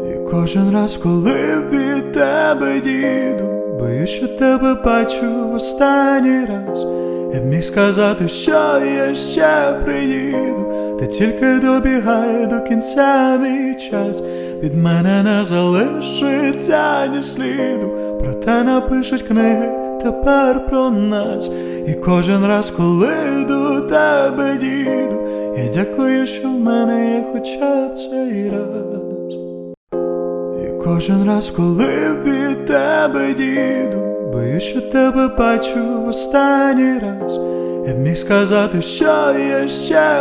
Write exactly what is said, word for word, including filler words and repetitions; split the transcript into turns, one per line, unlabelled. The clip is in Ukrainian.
І кожен раз, коли від тебе їду, боюсь, що тебе бачу в останній раз. Я б міг сказати, що я ще приїду, та тільки добігає до кінця мій час. Від мене не залишиться ні сліду, проте напишуть книги тепер про нас. І кожен раз, коли до тебе їду, я дякую, що в мене є хоча б цей раз. І кожен раз, коли від тебе їду, боюсь, що тебе бачу в останній раз. Я б міг сказати, що я ще